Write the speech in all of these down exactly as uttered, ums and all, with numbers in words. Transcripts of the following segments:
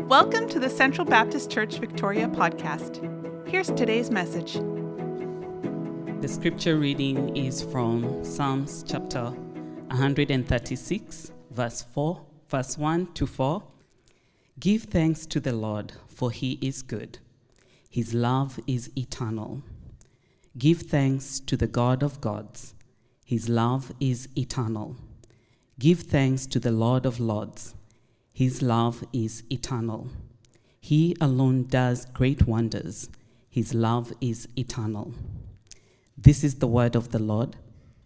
Welcome to the Central Baptist Church Victoria podcast. Here's today's message. The scripture reading is from Psalms chapter one thirty-six, verse four, verse one to four. Give thanks to the Lord, for he is good. His love is eternal. Give thanks to the God of gods. His love is eternal. Give thanks to the Lord of lords. His love is eternal. He alone does great wonders. His love is eternal. This is the word of the Lord.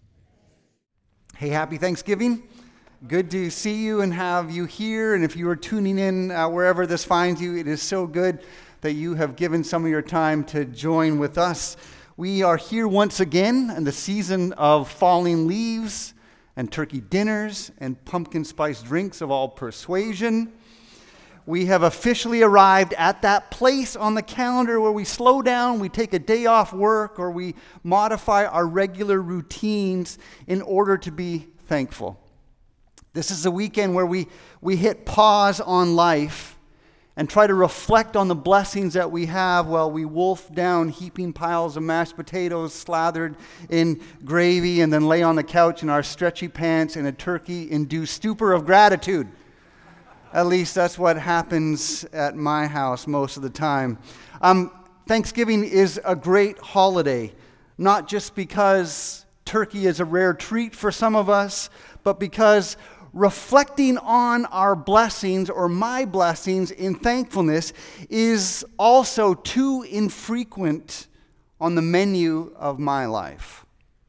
Hey, happy Thanksgiving. Good to see you and have you here. And if you are tuning in uh, wherever this finds you, it is so good that you have given some of your time to join with us. We are here once again in the season of falling leaves and turkey dinners and pumpkin spice drinks of all persuasion. We have officially arrived at that place on the calendar where we slow down, we take a day off work, or we modify our regular routines in order to be thankful. This is a weekend where we, we hit pause on life and try to reflect on the blessings that we have while we wolf down heaping piles of mashed potatoes slathered in gravy and then lay on the couch in our stretchy pants in a turkey-induced stupor of gratitude. At least that's what happens at my house most of the time. Um, Thanksgiving is a great holiday, not just because turkey is a rare treat for some of us, but because reflecting on our blessings or my blessings in thankfulness is also too infrequent on the menu of my life.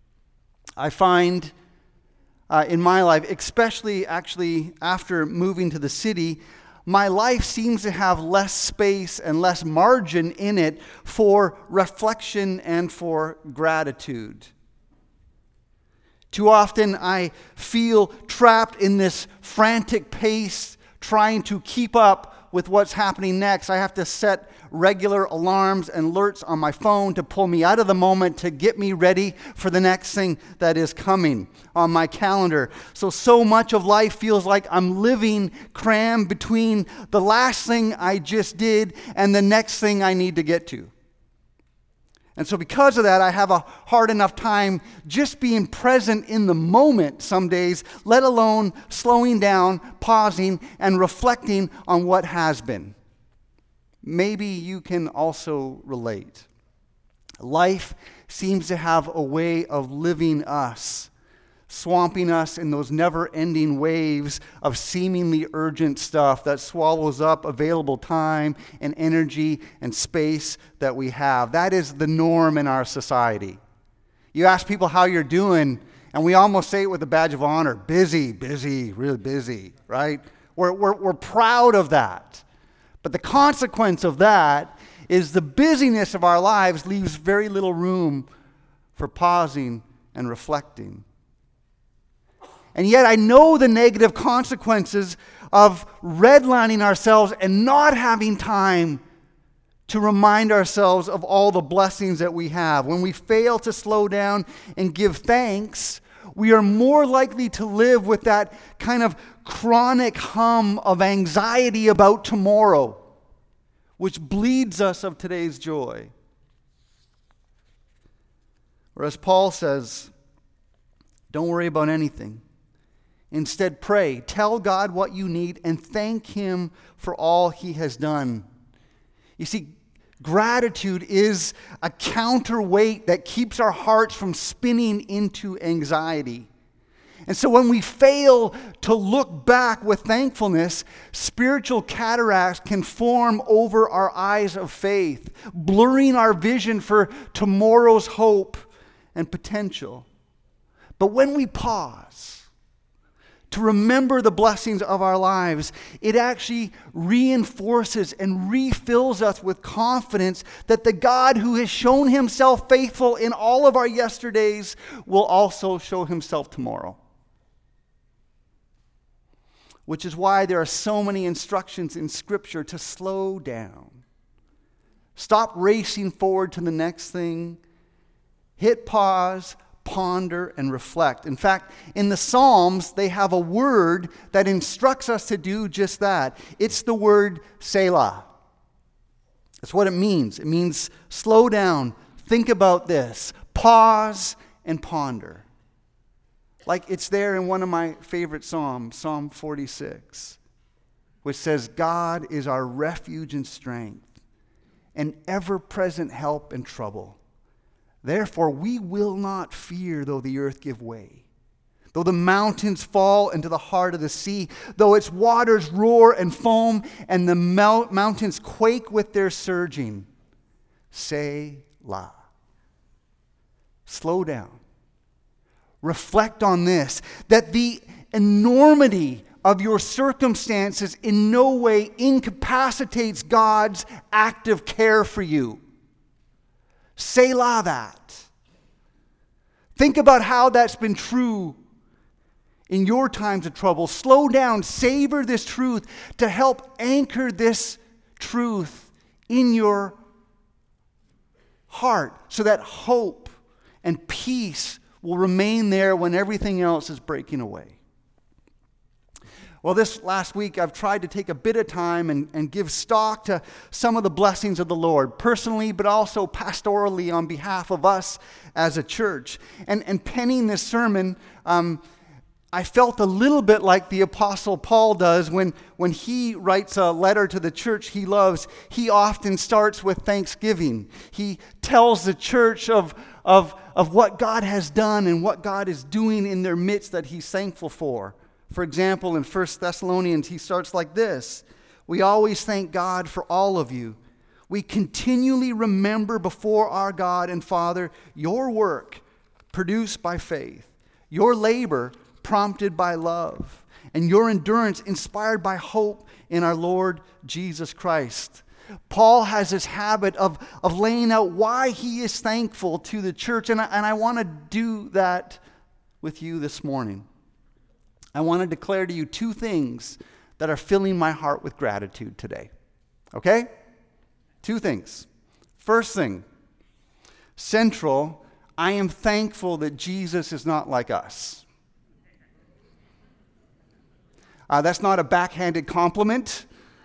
I find uh, in my life, especially actually after moving to the city, my life seems to have less space and less margin in it for reflection and for gratitude. Too often I feel trapped in this frantic pace, trying to keep up with what's happening next. I have to set regular alarms and alerts on my phone to pull me out of the moment, to get me ready for the next thing that is coming on my calendar. So, so much of life feels like I'm living crammed between the last thing I just did and the next thing I need to get to. And so because of that, I have a hard enough time just being present in the moment some days, let alone slowing down, pausing, and reflecting on what has been. Maybe you can also relate. Life seems to have a way of living us, swamping us in those never-ending waves of seemingly urgent stuff that swallows up available time and energy and space that we have. That is the norm in our society. You ask people how you're doing, and we almost say it with a badge of honor. Busy, busy, really busy, right? We're, we're, we're proud of that. But the consequence of that is the busyness of our lives leaves very little room for pausing and reflecting. And yet I know the negative consequences of redlining ourselves and not having time to remind ourselves of all the blessings that we have. When we fail to slow down and give thanks, we are more likely to live with that kind of chronic hum of anxiety about tomorrow, which bleeds us of today's joy. Or as Paul says, don't worry about anything. Instead, pray. Tell God what you need and thank Him for all He has done. You see, gratitude is a counterweight that keeps our hearts from spinning into anxiety. And so when we fail to look back with thankfulness, spiritual cataracts can form over our eyes of faith, blurring our vision for tomorrow's hope and potential. But when we pause to remember the blessings of our lives, it actually reinforces and refills us with confidence that the God who has shown Himself faithful in all of our yesterdays will also show Himself tomorrow. Which is why there are so many instructions in Scripture to slow down. Stop racing forward to the next thing. Hit pause, ponder, and reflect. In fact, in the Psalms, they have a word that instructs us to do just that. It's the word Selah. That's what it means. It means slow down, think about this, pause, and ponder. Like it's there in one of my favorite Psalms, Psalm forty-six, which says, God is our refuge and strength, an ever-present help in trouble. Therefore, we will not fear though the earth give way, though the mountains fall into the heart of the sea, though its waters roar and foam, and the mount- mountains quake with their surging. Selah. Slow down. Reflect on this, that the enormity of your circumstances in no way incapacitates God's active care for you. Selah that. Think about how that's been true in your times of trouble. Slow down, savor this truth to help anchor this truth in your heart so that hope and peace will remain there when everything else is breaking away. Well, this last week, I've tried to take a bit of time and, and give stock to some of the blessings of the Lord, personally, but also pastorally on behalf of us as a church. And, and penning this sermon, um, I felt a little bit like the Apostle Paul does when, when he writes a letter to the church he loves. He often starts with thanksgiving. He tells the church of, of, of what God has done and what God is doing in their midst that he's thankful for. For example, in First Thessalonians, he starts like this. We always thank God for all of you. We continually remember before our God and Father your work produced by faith, your labor prompted by love, and your endurance inspired by hope in our Lord Jesus Christ. Paul has this habit of, of laying out why he is thankful to the church, and I, and I want to do that with you this morning. I want to declare to you two things that are filling my heart with gratitude today. Okay? Two things. First thing, central, I am thankful that Jesus is not like us. Uh, that's not a backhanded compliment.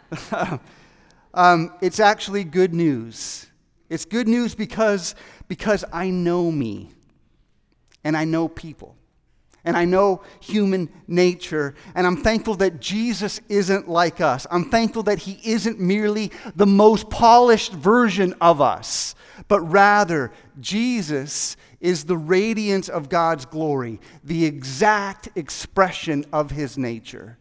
um, it's actually good news. It's good news because, because I know me and I know people. And I know human nature, and I'm thankful that Jesus isn't like us. I'm thankful that he isn't merely the most polished version of us, but rather Jesus is the radiance of God's glory, the exact expression of his nature.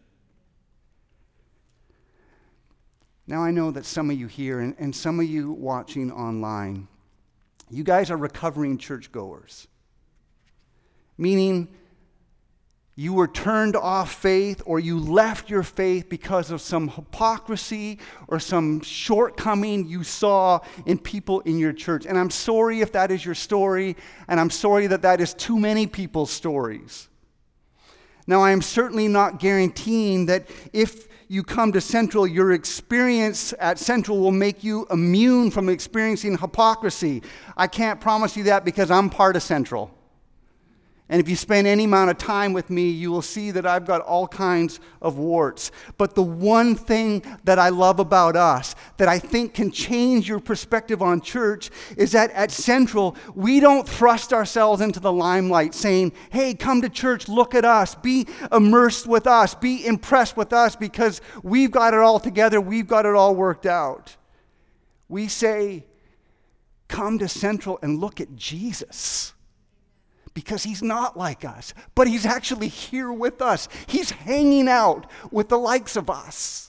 Now I know that some of you here and, and some of you watching online, you guys are recovering churchgoers, meaning you were turned off faith or you left your faith because of some hypocrisy or some shortcoming you saw in people in your church. And I'm sorry if that is your story, and I'm sorry that that is too many people's stories. Now, I am certainly not guaranteeing that if you come to Central, your experience at Central will make you immune from experiencing hypocrisy. I can't promise you that because I'm part of Central. And if you spend any amount of time with me, you will see that I've got all kinds of warts. But the one thing that I love about us, that I think can change your perspective on church, is that at Central, we don't thrust ourselves into the limelight saying, hey, come to church, look at us, be immersed with us, be impressed with us because we've got it all together, we've got it all worked out. We say, come to Central and look at Jesus. Because he's not like us, but he's actually here with us. He's hanging out with the likes of us.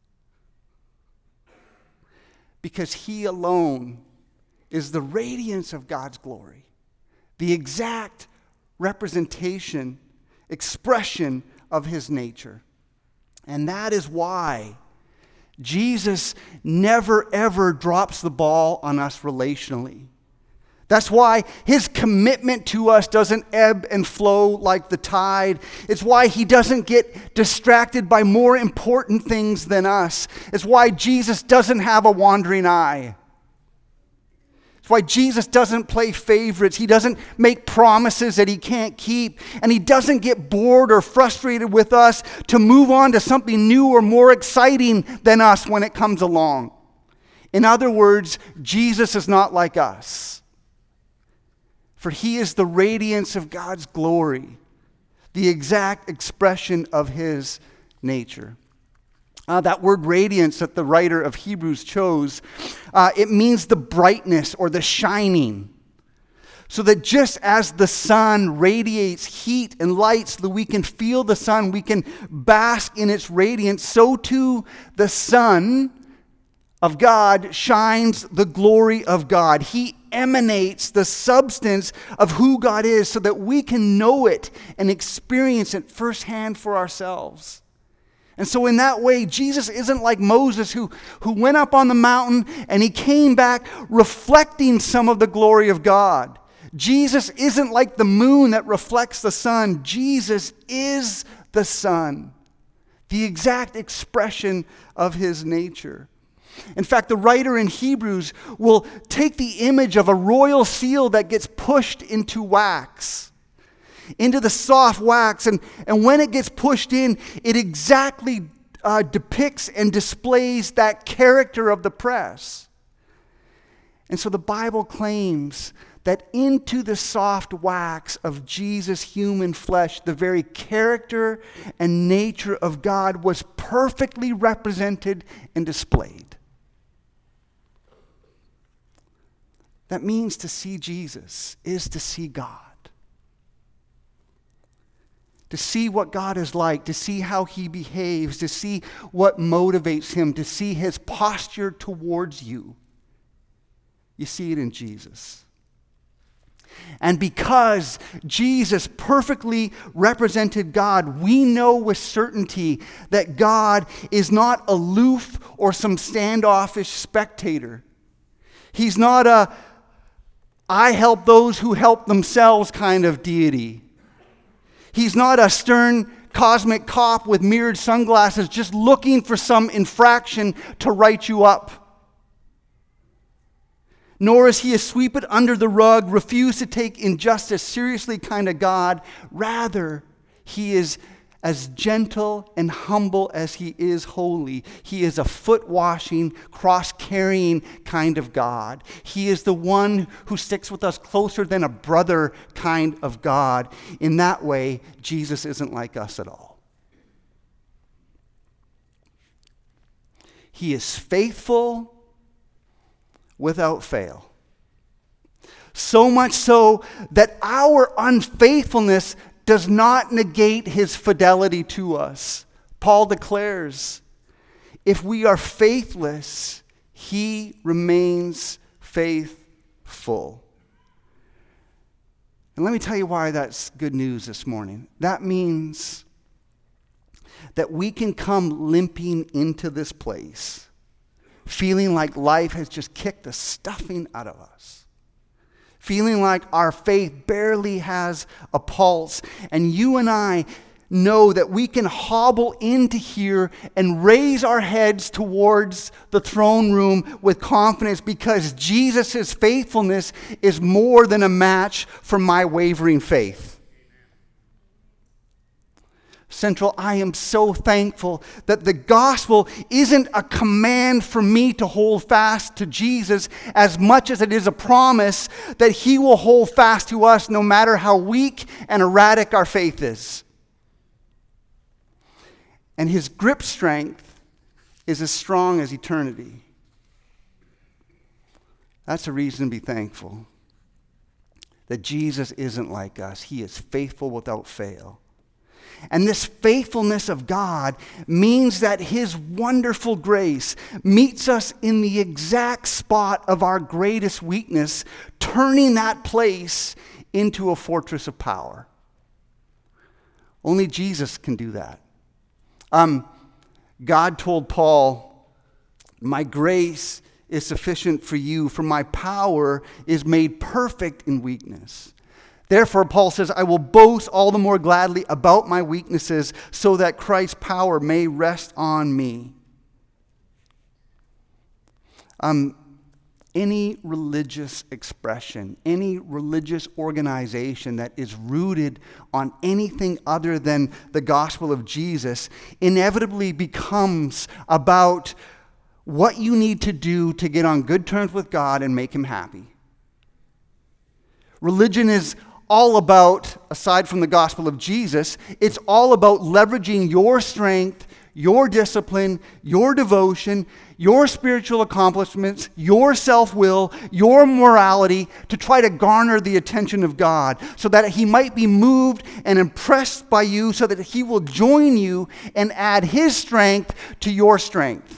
Because he alone is the radiance of God's glory, the exact representation, expression of his nature. And that is why Jesus never ever drops the ball on us relationally. That's why his commitment to us doesn't ebb and flow like the tide. It's why he doesn't get distracted by more important things than us. It's why Jesus doesn't have a wandering eye. It's why Jesus doesn't play favorites. He doesn't make promises that he can't keep. And he doesn't get bored or frustrated with us to move on to something new or more exciting than us when it comes along. In other words, Jesus is not like us. For he is the radiance of God's glory, the exact expression of his nature. Uh, that word radiance that the writer of Hebrews chose, uh, it means the brightness or the shining. So that just as the sun radiates heat and light so that we can feel the sun, we can bask in its radiance, so too the Son of God shines the glory of God. He emanates the substance of who God is so that we can know it and experience it firsthand for ourselves. And so in that way, Jesus isn't like Moses who, who went up on the mountain and he came back reflecting some of the glory of God. Jesus isn't like the moon that reflects the sun. Jesus is the sun, the exact expression of his nature. In fact, the writer in Hebrews will take the image of a royal seal that gets pushed into wax, into the soft wax, and, and when it gets pushed in, it exactly uh, depicts and displays that character of the press. And so the Bible claims that into the soft wax of Jesus' human flesh, the very character and nature of God was perfectly represented and displayed. That means to see Jesus is to see God. To see what God is like, to see how he behaves, to see what motivates him, to see his posture towards you. You see it in Jesus. And because Jesus perfectly represented God, we know with certainty that God is not aloof or some standoffish spectator. He's not a I help those who help themselves kind of deity. He's not a stern cosmic cop with mirrored sunglasses just looking for some infraction to write you up. Nor is he a sweep it under the rug, refuse to take injustice seriously kind of God. Rather, he is as gentle and humble as he is holy. He is a foot-washing, cross-carrying kind of God. He is the one who sticks with us closer than a brother kind of God. In that way, Jesus isn't like us at all. He is faithful without fail. So much so that our unfaithfulness does not negate his fidelity to us. Paul declares, if we are faithless, he remains faithful. And let me tell you why that's good news this morning. That means that we can come limping into this place, feeling like life has just kicked the stuffing out of us. Feeling like our faith barely has a pulse. And you and I know that we can hobble into here and raise our heads towards the throne room with confidence because Jesus' faithfulness is more than a match for my wavering faith. Central, I am so thankful that the gospel isn't a command for me to hold fast to Jesus as much as it is a promise that he will hold fast to us no matter how weak and erratic our faith is. And his grip strength is as strong as eternity. That's a reason to be thankful that Jesus isn't like us. He is faithful without fail. And this faithfulness of God means that his wonderful grace meets us in the exact spot of our greatest weakness, turning that place into a fortress of power. Only Jesus can do that. Um, God told Paul, my grace is sufficient for you, for my power is made perfect in weakness. Therefore, Paul says, I will boast all the more gladly about my weaknesses so that Christ's power may rest on me. Um, any religious expression, any religious organization that is rooted on anything other than the gospel of Jesus inevitably becomes about what you need to do to get on good terms with God and make him happy. Religion is all about, aside from the gospel of Jesus, it's all about leveraging your strength, your discipline, your devotion, your spiritual accomplishments, your self-will, your morality to try to garner the attention of God so that he might be moved and impressed by you so that he will join you and add his strength to your strength.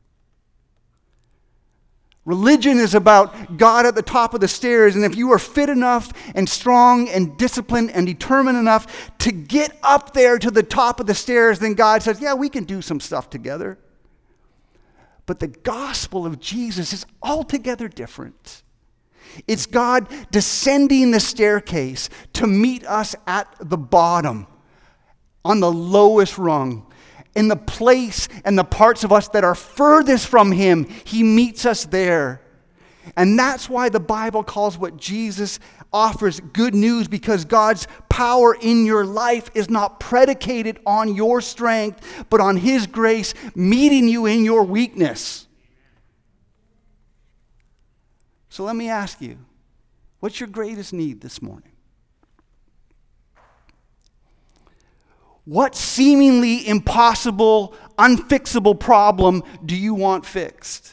Religion is about God at the top of the stairs, and if you are fit enough and strong and disciplined and determined enough to get up there to the top of the stairs, then God says, yeah, we can do some stuff together. But the gospel of Jesus is altogether different. It's God descending the staircase to meet us at the bottom, on the lowest rung. In the place and the parts of us that are furthest from him, he meets us there. And that's why the Bible calls what Jesus offers good news, because God's power in your life is not predicated on your strength, but on his grace meeting you in your weakness. So let me ask you, what's your greatest need this morning? What seemingly impossible, unfixable problem do you want fixed?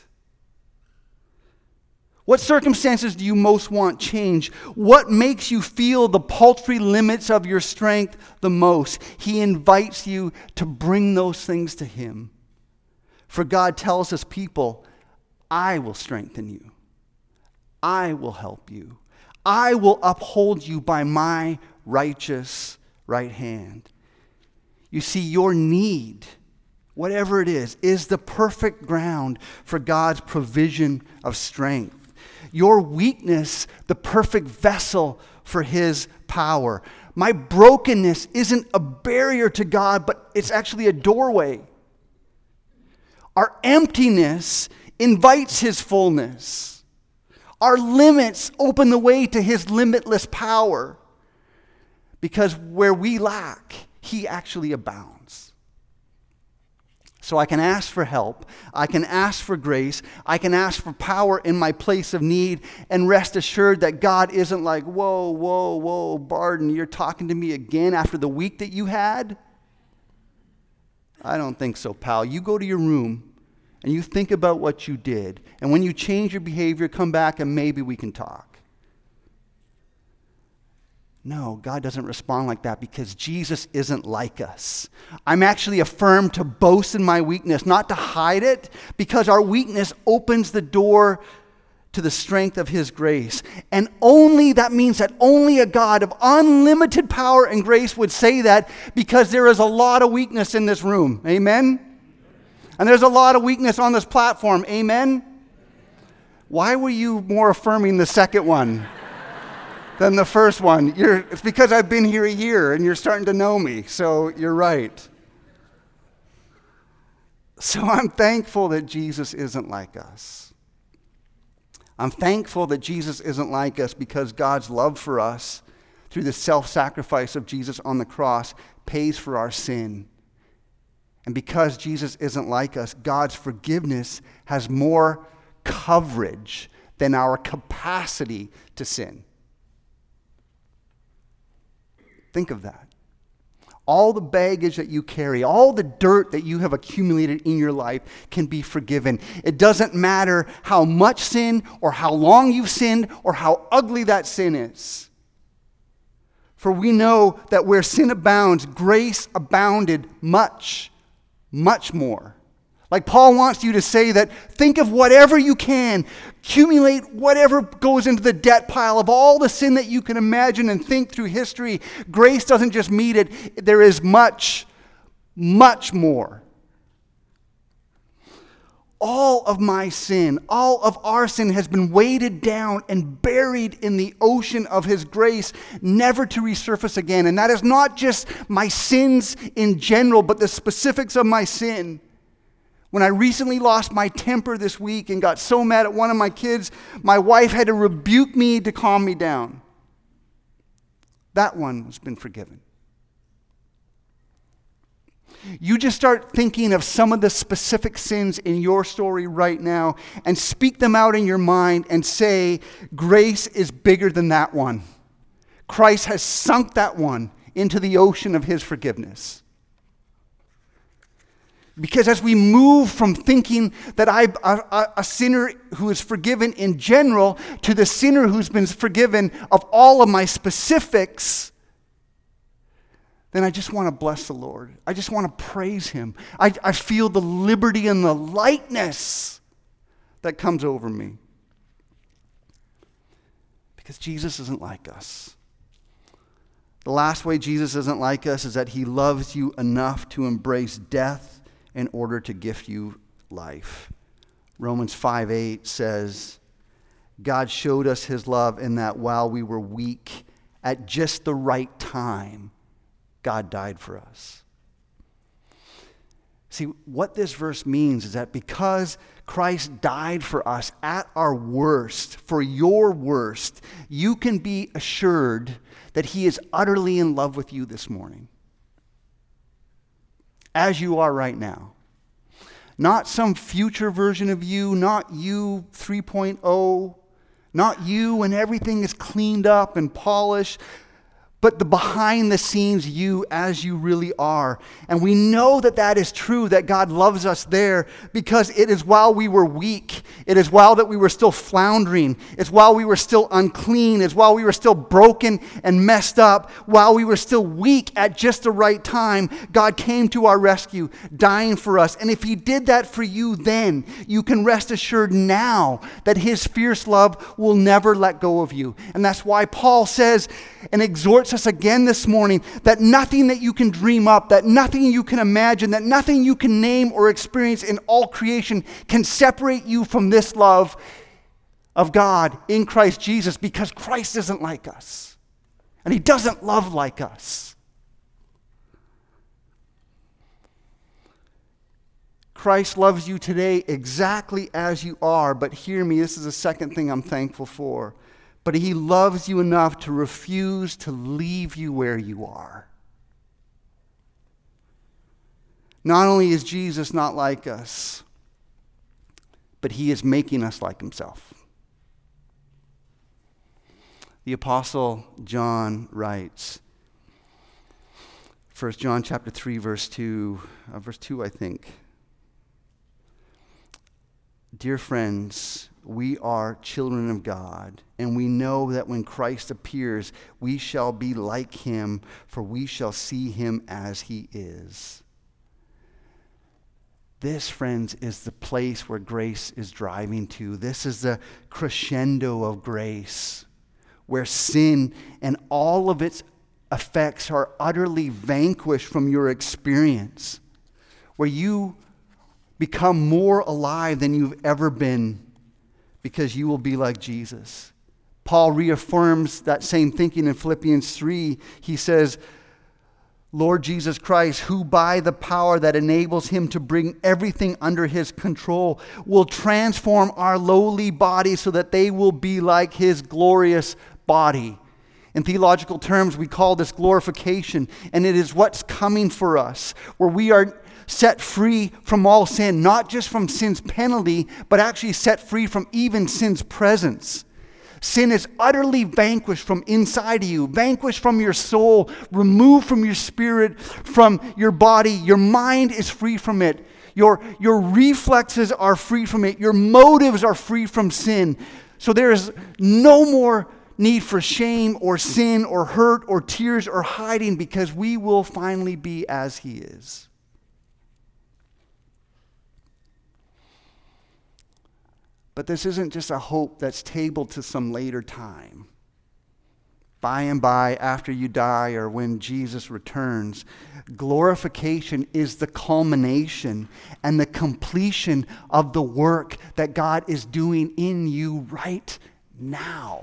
What circumstances do you most want changed? What makes you feel the paltry limits of your strength the most? He invites you to bring those things to him. For God tells his people, I will strengthen you. I will help you. I will uphold you by my righteous right hand. You see, your need, whatever it is, is the perfect ground for God's provision of strength. Your weakness, the perfect vessel for his power. My brokenness isn't a barrier to God, but it's actually a doorway. Our emptiness invites his fullness. Our limits open the way to his limitless power. Because where we lack, he actually abounds. So I can ask for help. I can ask for grace. I can ask for power in my place of need and rest assured that God isn't like, whoa, whoa, whoa, Barden, you're talking to me again after the week that you had? I don't think so, pal. You go to your room and you think about what you did. And when you change your behavior, come back and maybe we can talk. No, God doesn't respond like that because Jesus isn't like us. I'm actually affirmed to boast in my weakness, not to hide it, because our weakness opens the door to the strength of his grace. And only, that means that only a God of unlimited power and grace would say that, because there is a lot of weakness in this room. Amen? And there's a lot of weakness on this platform. Amen? Why were you more affirming the second one than the first one? You're, it's because I've been here a year and you're starting to know me, so you're right. So I'm thankful that Jesus isn't like us. I'm thankful that Jesus isn't like us because God's love for us through the self-sacrifice of Jesus on the cross pays for our sin. And because Jesus isn't like us, God's forgiveness has more coverage than our capacity to sin. Think of that. All the baggage that you carry, all the dirt that you have accumulated in your life can be forgiven. It doesn't matter how much sin or how long you've sinned or how ugly that sin is. For we know that where sin abounds, grace abounded much, much more. Like Paul wants you to say that, think of whatever you can, accumulate whatever goes into the debt pile of all the sin that you can imagine and think through history. Grace doesn't just meet it, there is much, much more. All of my sin, all of our sin has been weighted down and buried in the ocean of his grace, never to resurface again. And that is not just my sins in general, but the specifics of my sin. When I recently lost my temper this week and got so mad at one of my kids, my wife had to rebuke me to calm me down. That one has been forgiven. You just start thinking of some of the specific sins in your story right now and speak them out in your mind and say, grace is bigger than that one. Christ has sunk that one into the ocean of his forgiveness. Because as we move from thinking that I'm a, a sinner who is forgiven in general to the sinner who's been forgiven of all of my specifics, then I just want to bless the Lord. I just want to praise him. I, I feel the liberty and the lightness that comes over me. Because Jesus isn't like us. The last way Jesus isn't like us is that he loves you enough to embrace death in order to gift you life. Romans five eight says, God showed us his love in that while we were weak, at just the right time, God died for us. See, what this verse means is that because Christ died for us at our worst, for your worst, you can be assured that he is utterly in love with you this morning. As you are right now. Not some future version of you, not you three point oh, not you when everything is cleaned up and polished, but the behind the scenes you as you really are. And we know that that is true, that God loves us there because it is while we were weak. It is while that we were still floundering. It's while we were still unclean. It's while we were still broken and messed up. While we were still weak at just the right time, God came to our rescue, dying for us. And if he did that for you then, you can rest assured now that his fierce love will never let go of you. And that's why Paul says and exhorts us again this morning that nothing that you can dream up, that nothing you can imagine, that nothing you can name or experience in all creation can separate you from this love of God in Christ Jesus, because Christ isn't like us. And he doesn't love like us. Christ loves you today exactly as you are, but hear me, this is the second thing I'm thankful for. But he loves you enough to refuse to leave you where you are. Not only is Jesus not like us, but he is making us like himself. The Apostle John writes, First John chapter three, verse two, uh, verse two, I think. Dear friends, we are children of God, and we know that when Christ appears, we shall be like him, for we shall see him as he is. This, friends, is the place where grace is driving to. This is the crescendo of grace, where sin and all of its effects are utterly vanquished from your experience, where you become more alive than you've ever been, because you will be like Jesus. Paul reaffirms that same thinking in Philippians three. He says, Lord Jesus Christ, who by the power that enables him to bring everything under his control, will transform our lowly bodies so that they will be like his glorious body. In theological terms, we call this glorification, and it is what's coming for us, where we are set free from all sin, not just from sin's penalty, but actually set free from even sin's presence. Sin is utterly vanquished from inside of you, vanquished from your soul, removed from your spirit, from your body. Your mind is free from it. Your, your reflexes are free from it. Your motives are free from sin. So there is no more need for shame or sin or hurt or tears or hiding, because we will finally be as he is. But this isn't just a hope that's tabled to some later time. By and by, after you die or when Jesus returns, glorification is the culmination and the completion of the work that God is doing in you right now.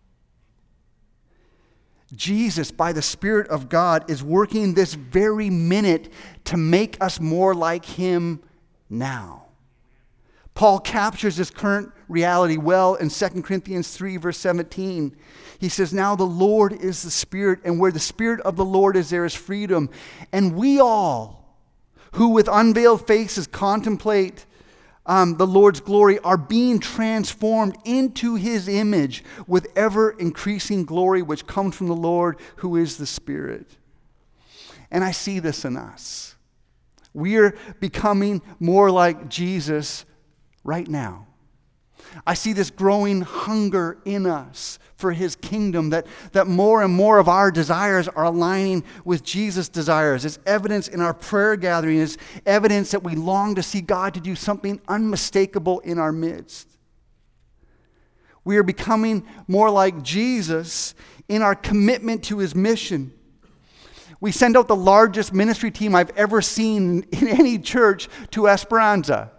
Jesus, by the Spirit of God, is working this very minute to make us more like him now. Paul captures this current reality well in Second Corinthians three, verse seventeen. He says, now the Lord is the Spirit, and where the Spirit of the Lord is, there is freedom. And we all, who with unveiled faces contemplate um, the Lord's glory, are being transformed into His image with ever-increasing glory, which comes from the Lord, who is the Spirit. And I see this in us. We are becoming more like Jesus right now. I see this growing hunger in us for His kingdom, that, that more and more of our desires are aligning with Jesus' desires. It's evidence in our prayer gathering. It's evidence that we long to see God to do something unmistakable in our midst. We are becoming more like Jesus in our commitment to His mission. We send out the largest ministry team I've ever seen in any church to Esperanza.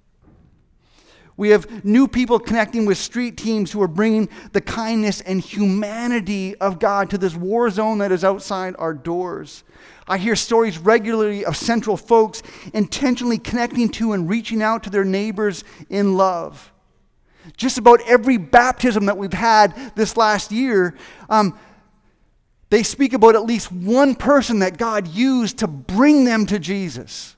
We have new people connecting with street teams who are bringing the kindness and humanity of God to this war zone that is outside our doors. I hear stories regularly of Central folks intentionally connecting to and reaching out to their neighbors in love. Just about every baptism that we've had this last year, um, they speak about at least one person that God used to bring them to Jesus.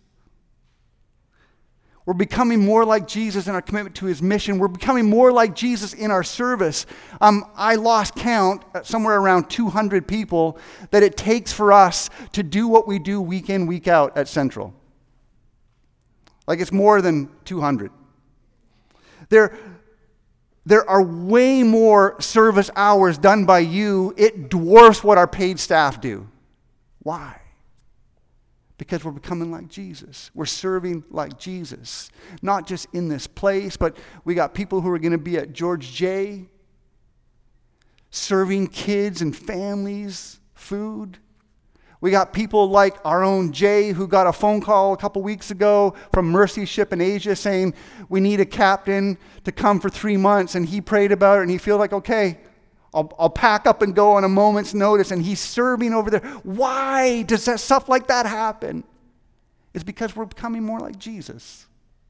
We're becoming more like Jesus in our commitment to His mission. We're becoming more like Jesus in our service. Um, I lost count, somewhere around two hundred people, that it takes for us to do what we do week in, week out at Central. Like it's more than two hundred. There, there are way more service hours done by you. It dwarfs what our paid staff do. Why? Because we're becoming like Jesus. We're serving like Jesus. Not just in this place, but we got people who are going to be at George J. serving kids and families food. We got people like our own Jay, who got a phone call a couple weeks ago from Mercy Ship in Asia saying, we need a captain to come for three months. And he prayed about it and he feels like, okay, I'll, I'll pack up and go on a moment's notice, and he's serving over there. Why does that stuff like that happen? It's because we're becoming more like Jesus.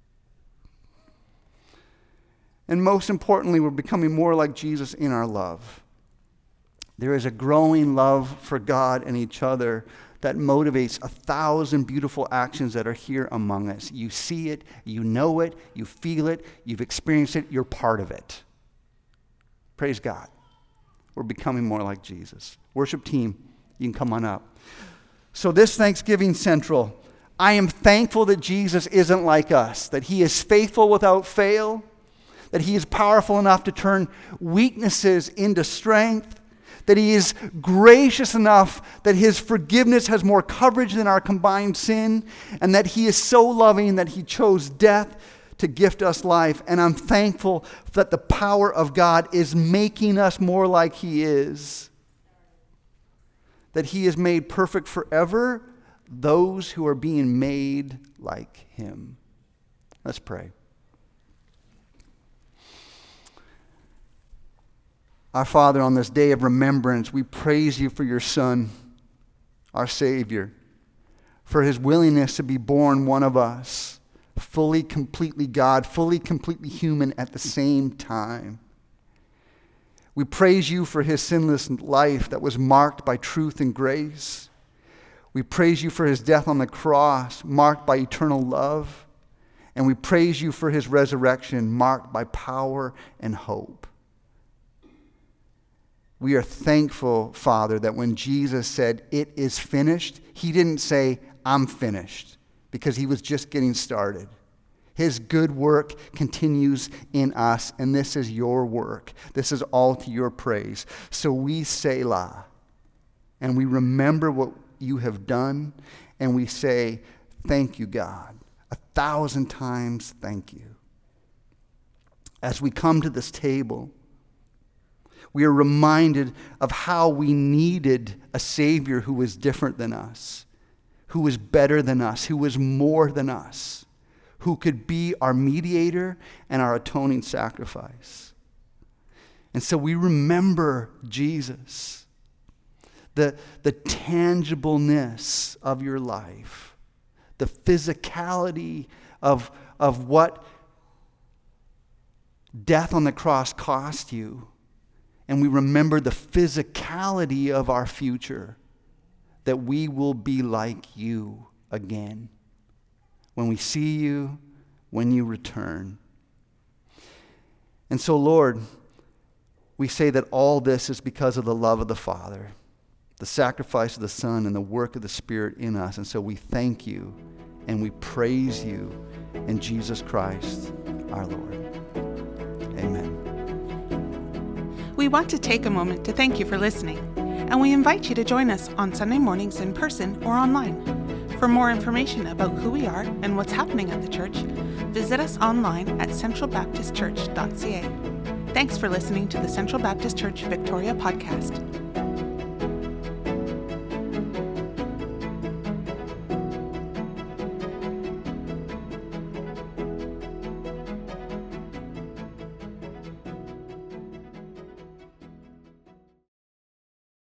And most importantly, we're becoming more like Jesus in our love. There is a growing love for God and each other that motivates a thousand beautiful actions that are here among us. You see it, you know it, you feel it, you've experienced it, you're part of it. Praise God. We're becoming more like Jesus. Worship team, you can come on up. So this Thanksgiving Central, I am thankful that Jesus isn't like us, that He is faithful without fail, that He is powerful enough to turn weaknesses into strength, that He is gracious enough that His forgiveness has more coverage than our combined sin, and that He is so loving that He chose death to gift us life. And I'm thankful that the power of God is making us more like He is. That He has made perfect forever those who are being made like Him. Let's pray. Our Father, on this day of remembrance, we praise You for Your Son, our Savior, for His willingness to be born one of us, fully, completely God, fully, completely human at the same time. We praise You for His sinless life that was marked by truth and grace. We praise You for His death on the cross, marked by eternal love. And we praise You for His resurrection, marked by power and hope. We are thankful, Father, that when Jesus said, "It is finished," He didn't say, "I'm finished," because He was just getting started. His good work continues in us, and this is Your work. This is all to Your praise. So we Selah, and we remember what You have done, and we say, thank You, God. A thousand times thank You. As we come to this table, we are reminded of how we needed a Savior who was different than us, who was better than us, who was more than us, who could be our mediator and our atoning sacrifice. And so we remember Jesus, the, the tangibleness of Your life, the physicality of, of what death on the cross cost you, and we remember the physicality of our future, that we will be like you again when we see you, when you return. And so, Lord, we say that all this is because of the love of the Father, the sacrifice of the Son, and the work of the Spirit in us. And so we thank you and we praise you in Jesus Christ, our Lord. Amen. We want to take a moment to thank you for listening, and we invite you to join us on Sunday mornings in person or online. For more information about who we are and what's happening at the church, visit us online at central baptist church dot c a. Thanks for listening to the Central Baptist Church Victoria podcast.